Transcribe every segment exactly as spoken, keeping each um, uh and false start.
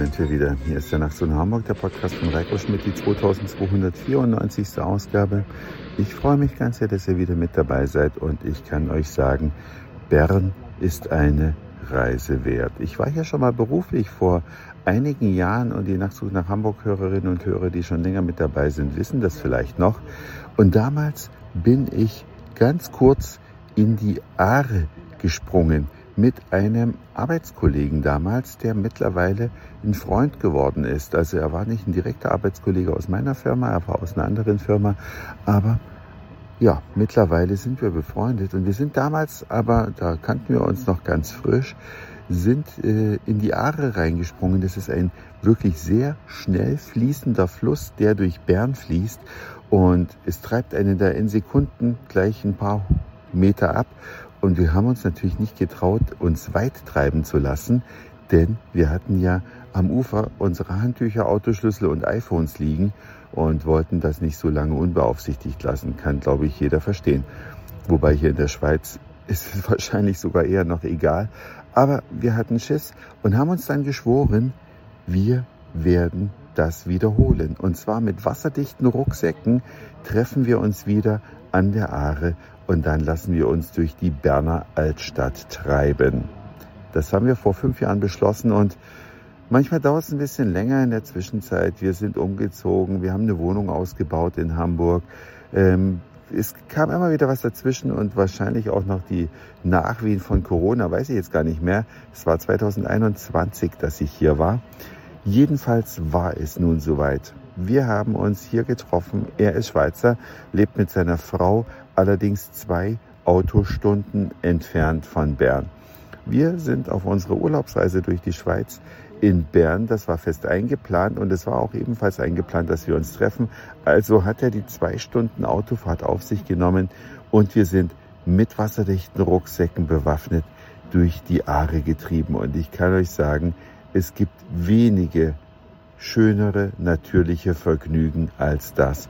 sind wir wieder. Hier ist der Nachtzug nach Hamburg, der Podcast von Reiko Schmidt, die zweitausendzweihundertvierundneunzigste Ausgabe. Ich freue mich ganz sehr, dass ihr wieder mit dabei seid und ich kann euch sagen, Bern ist eine Reise wert. Ich war hier schon mal beruflich vor einigen Jahren und die Nachtzug nach Hamburg-Hörerinnen und Hörer, die schon länger mit dabei sind, wissen das vielleicht noch. Und damals bin ich ganz kurz in die Aare gesprungen mit einem Arbeitskollegen damals, der mittlerweile ein Freund geworden ist. Also er war nicht ein direkter Arbeitskollege aus meiner Firma, er war aus einer anderen Firma, aber ja, mittlerweile sind wir befreundet. Und wir sind damals, aber da kannten wir uns noch ganz frisch, sind äh, in die Aare reingesprungen. Das ist ein wirklich sehr schnell fließender Fluss, der durch Bern fließt. Und es treibt einen da in Sekunden gleich ein paar Meter ab. Und wir haben uns natürlich nicht getraut, uns weit treiben zu lassen, denn wir hatten ja am Ufer unsere Handtücher, Autoschlüssel und iPhones liegen und wollten das nicht so lange unbeaufsichtigt lassen. Kann, glaube ich, jeder verstehen. Wobei hier in der Schweiz ist es wahrscheinlich sogar eher noch egal. Aber wir hatten Schiss und haben uns dann geschworen, wir werden das wiederholen. Und zwar mit wasserdichten Rucksäcken treffen wir uns wieder an der Aare und dann lassen wir uns durch die Berner Altstadt treiben. Das haben wir vor fünf Jahren beschlossen und manchmal dauert es ein bisschen länger in der Zwischenzeit. Wir sind umgezogen, wir haben eine Wohnung ausgebaut in Hamburg. Ähm, es kam immer wieder was dazwischen und wahrscheinlich auch noch die Nachwehen von Corona, weiß ich jetzt gar nicht mehr. Es war zweitausendeinundzwanzig, dass ich hier war. Jedenfalls war es nun soweit. Wir haben uns hier getroffen. Er ist Schweizer, lebt mit seiner Frau, allerdings zwei Autostunden entfernt von Bern. Wir sind auf unserer Urlaubsreise durch die Schweiz in Bern. Das war fest eingeplant und es war auch ebenfalls eingeplant, dass wir uns treffen. Also hat er die zwei Stunden Autofahrt auf sich genommen und wir sind mit wasserdichten Rucksäcken bewaffnet durch die Aare getrieben. Und ich kann euch sagen, es gibt wenige schönere, natürliche Vergnügen als das.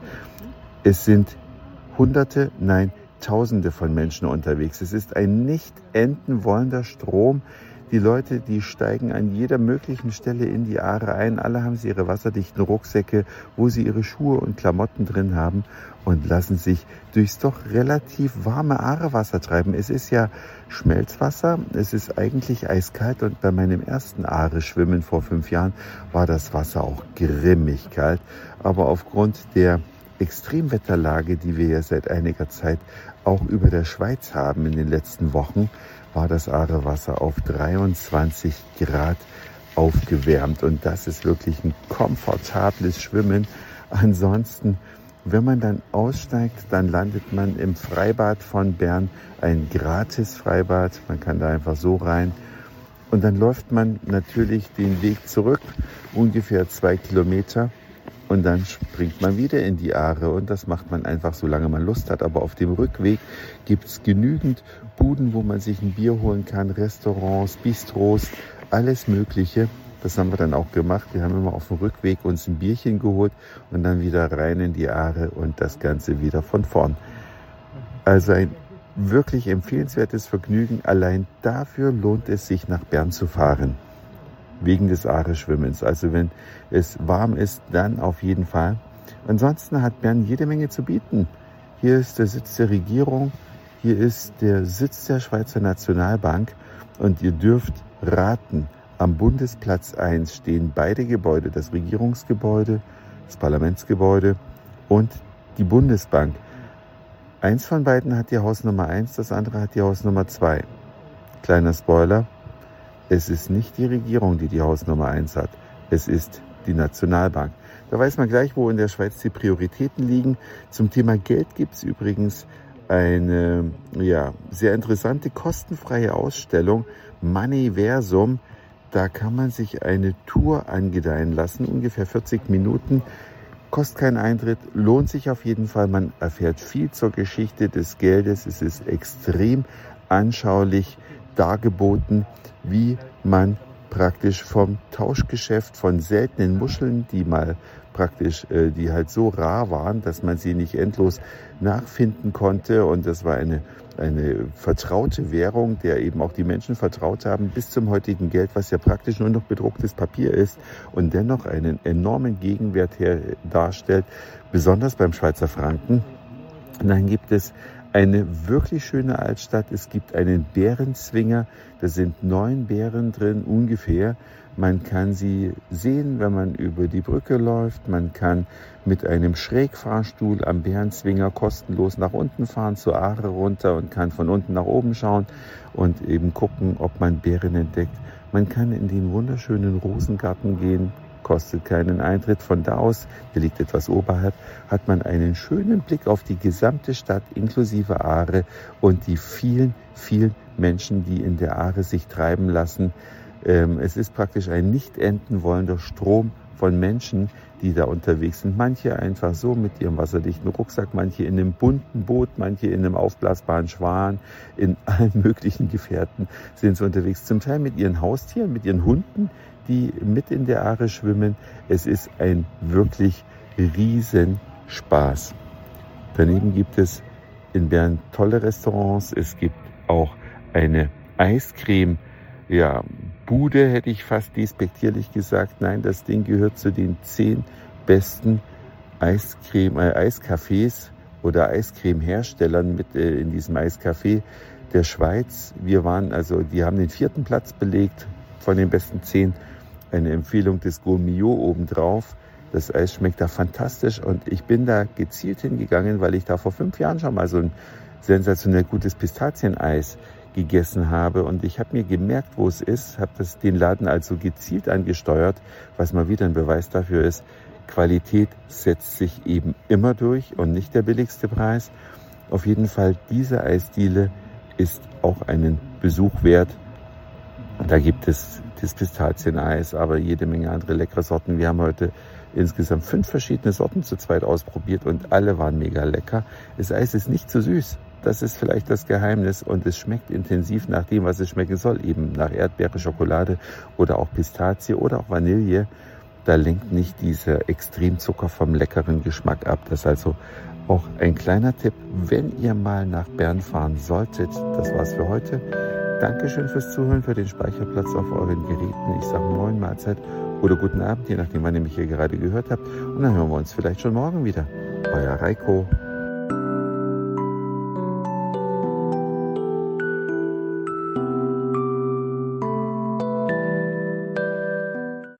Es sind Hunderte, nein, Tausende von Menschen unterwegs. Es ist ein nicht enden wollender Strom. Die Leute, die steigen an jeder möglichen Stelle in die Aare ein. Alle haben sie ihre wasserdichten Rucksäcke, wo sie ihre Schuhe und Klamotten drin haben und lassen sich durchs doch relativ warme Aarewasser treiben. Es ist ja Schmelzwasser, es ist eigentlich eiskalt und bei meinem ersten Aare-Schwimmen vor fünf Jahren war das Wasser auch grimmig kalt. Aber aufgrund der Extremwetterlage, die wir ja seit einiger Zeit auch über der Schweiz haben in den letzten Wochen, war das Aarewasser auf dreiundzwanzig Grad aufgewärmt. Und das ist wirklich ein komfortables Schwimmen. Ansonsten, wenn man dann aussteigt, dann landet man im Freibad von Bern, ein gratis Freibad. Man kann da einfach so rein. Und dann läuft man natürlich den Weg zurück, ungefähr zwei Kilometer. Und dann springt man wieder in die Aare und das macht man einfach, solange man Lust hat. Aber auf dem Rückweg gibt es genügend Buden, wo man sich ein Bier holen kann, Restaurants, Bistros, alles Mögliche. Das haben wir dann auch gemacht. Wir haben immer auf dem Rückweg uns ein Bierchen geholt und dann wieder rein in die Aare und das Ganze wieder von vorn. Also ein wirklich empfehlenswertes Vergnügen. Allein dafür lohnt es sich, nach Bern zu fahren. Wegen des Aare-Schwimmens. Also wenn es warm ist, dann auf jeden Fall. Ansonsten hat Bern jede Menge zu bieten. Hier ist der Sitz der Regierung, hier ist der Sitz der Schweizer Nationalbank und ihr dürft raten, am Bundesplatz eins stehen beide Gebäude, das Regierungsgebäude, das Parlamentsgebäude und die Bundesbank. Eins von beiden hat die Hausnummer eins, das andere hat die Hausnummer zwei. Kleiner Spoiler. Es ist nicht die Regierung, die die Hausnummer eins hat. Es ist die Nationalbank. Da weiß man gleich, wo in der Schweiz die Prioritäten liegen. Zum Thema Geld gibt es übrigens eine ja, sehr interessante, kostenfreie Ausstellung, Moneyversum. Da kann man sich eine Tour angedeihen lassen, ungefähr vierzig Minuten. Kostet keinen Eintritt, lohnt sich auf jeden Fall. Man erfährt viel zur Geschichte des Geldes. Es ist extrem anschaulich dargeboten, wie man praktisch vom Tauschgeschäft von seltenen Muscheln, die mal praktisch, äh, die halt so rar waren, dass man sie nicht endlos nachfinden konnte. Und das war eine, eine vertraute Währung, der eben auch die Menschen vertraut haben, bis zum heutigen Geld, was ja praktisch nur noch bedrucktes Papier ist und dennoch einen enormen Gegenwert her darstellt, besonders beim Schweizer Franken. Und dann gibt es eine wirklich schöne Altstadt. Es gibt einen Bärenzwinger. Da sind neun Bären drin ungefähr. Man kann sie sehen, wenn man über die Brücke läuft. Man kann mit einem Schrägfahrstuhl am Bärenzwinger kostenlos nach unten fahren, zur Aare runter und kann von unten nach oben schauen und eben gucken, ob man Bären entdeckt. Man kann in den wunderschönen Rosengarten gehen. Kostet keinen Eintritt. Von da aus, der liegt etwas oberhalb, hat man einen schönen Blick auf die gesamte Stadt inklusive Aare und die vielen, vielen Menschen, die in der Aare sich treiben lassen. Ähm, es ist praktisch ein nicht enden wollender Strom von Menschen, die da unterwegs sind. Manche einfach so mit ihrem wasserdichten Rucksack, manche in einem bunten Boot, manche in einem aufblasbaren Schwan, in allen möglichen Gefährten sind sie unterwegs. Zum Teil mit ihren Haustieren, mit ihren Hunden, die mit in der Aare schwimmen. Es ist ein wirklich riesen Spaß. Daneben gibt es in Bern tolle Restaurants. Es gibt auch eine Eiscreme, ja, Bude, hätte ich fast despektierlich gesagt. Nein, das Ding gehört zu den zehn besten Eiscreme, äh, Eiscafés oder Eiscreme-Herstellern mit äh, in diesem Eiscafé der Schweiz. Wir waren also, die haben den vierten Platz belegt von den besten zehn. Eine Empfehlung des Gourmillot obendrauf. Das Eis schmeckt da fantastisch und ich bin da gezielt hingegangen, weil ich da vor fünf Jahren schon mal so ein sensationell gutes Pistazieneis gegessen habe und ich habe mir gemerkt, wo es ist, habe das den Laden also gezielt angesteuert, was mal wieder ein Beweis dafür ist, Qualität setzt sich eben immer durch und nicht der billigste Preis. Auf jeden Fall, diese Eisdiele ist auch einen Besuch wert. Da gibt es das Pistazieneis, aber jede Menge andere leckere Sorten. Wir haben heute insgesamt fünf verschiedene Sorten zu zweit ausprobiert und alle waren mega lecker. Das Eis ist nicht zu süß. Das ist vielleicht das Geheimnis und es schmeckt intensiv nach dem, was es schmecken soll, eben nach Erdbeere, Schokolade oder auch Pistazie oder auch Vanille. Da lenkt nicht dieser Extremzucker vom leckeren Geschmack ab. Das ist also auch ein kleiner Tipp, wenn ihr mal nach Bern fahren solltet. Das war's für heute. Dankeschön fürs Zuhören, für den Speicherplatz auf euren Geräten. Ich sage Moin, Mahlzeit oder guten Abend, je nachdem, wann ihr mich hier gerade gehört habt. Und dann hören wir uns vielleicht schon morgen wieder. Euer Reiko.